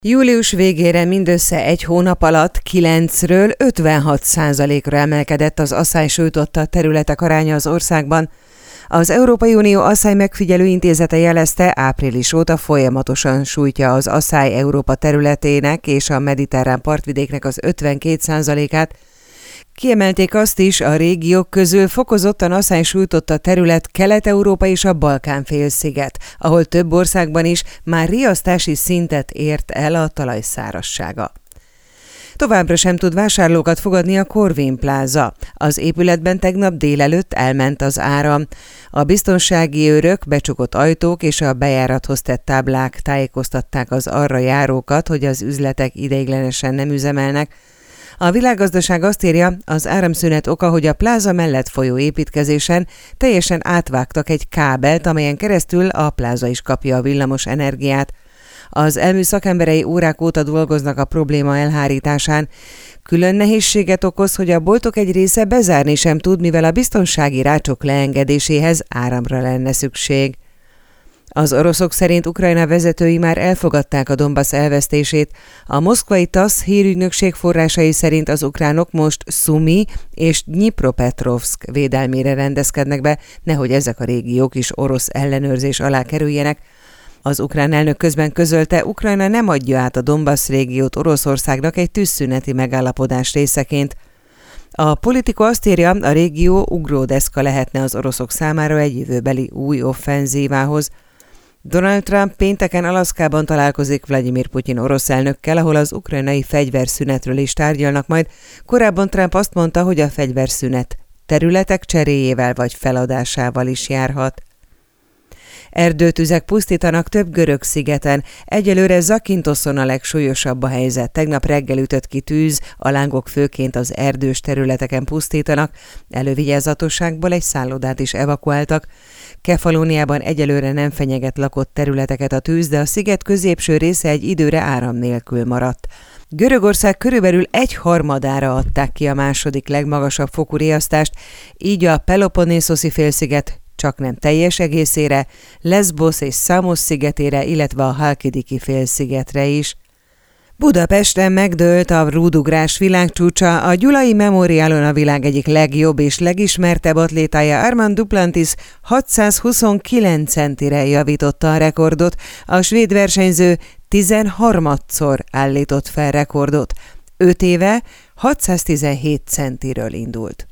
Július végére mindössze egy hónap alatt 9-ről 56%-ra emelkedett az aszály sújtotta területek aránya az országban. Az Európai Unió Asszály Megfigyelő Intézete jelezte, április óta folyamatosan sújtja az aszály Európa területének és a mediterrán partvidéknek az 52%-át. Kiemelték azt is, a régiók közül fokozottan aszály sújtotta terület Kelet-Európa és a Balkán-félsziget, ahol több országban is már riasztási szintet ért el a talaj szárazsága. Továbbra sem tud vásárlókat fogadni a Corvin Plaza. Az épületben tegnap délelőtt elment az áram. A biztonsági őrök, becsukott ajtók és a bejárathoz tett táblák tájékoztatták az arra járókat, hogy az üzletek ideiglenesen nem üzemelnek. A Világgazdaság azt írja, az áramszünet oka, hogy a pláza mellett folyó építkezésen teljesen átvágtak egy kábelt, amelyen keresztül a pláza is kapja a villamos energiát. Az elmű szakemberei órák óta dolgoznak a probléma elhárításán. Külön nehézséget okoz, hogy a boltok egy része bezárni sem tud, mivel a biztonsági rácsok leengedéséhez áramra lenne szükség. Az oroszok szerint Ukrajna vezetői már elfogadták a Donbasz elvesztését. A moszkvai TASZ hírügynökség forrásai szerint az ukránok most Szumi és Dnyipropetrovszk védelmére rendezkednek be, nehogy ezek a régiók is orosz ellenőrzés alá kerüljenek. Az ukrán elnök közben közölte, Ukrajna nem adja át a Donbasz régiót Oroszországnak egy tűzszüneti megállapodás részeként. A Politico azt írja, a régió ugródeszka lehetne az oroszok számára egy jövőbeli új offenzívához. Donald Trump pénteken Alaszkában találkozik Vladimir Putyin orosz elnökkel, ahol az ukrajnai fegyverszünetről is tárgyalnak majd. Korábban Trump azt mondta, hogy a fegyverszünet területek cseréjével vagy feladásával is járhat. Erdőtüzek pusztítanak több görög szigeten. Egyelőre Zakinthoszon a legsúlyosabb a helyzet. Tegnap reggel ütött ki tűz, a lángok főként az erdős területeken pusztítanak. Elővigyázatosságból egy szállodát is evakuáltak. Kefalóniában egyelőre nem fenyeget lakott területeket a tűz, de a sziget középső része egy időre áram nélkül maradt. Görögország körülbelül 1/3 adták ki a második legmagasabb fokú riasztást, így a Peloponnészoszi félsziget csak nem teljes egészére, Leszbosz és Samos szigetére, illetve a Halkidiki félszigetre is. Budapesten megdőlt a rúdugrás világcsúcsa, a Gyulai Memorialon a világ egyik legjobb és legismertebb atlétája Armand Duplantis 629 centire javította a rekordot, a svéd versenyző 13-szor állított fel rekordot. 5 éve 617 centiről indult.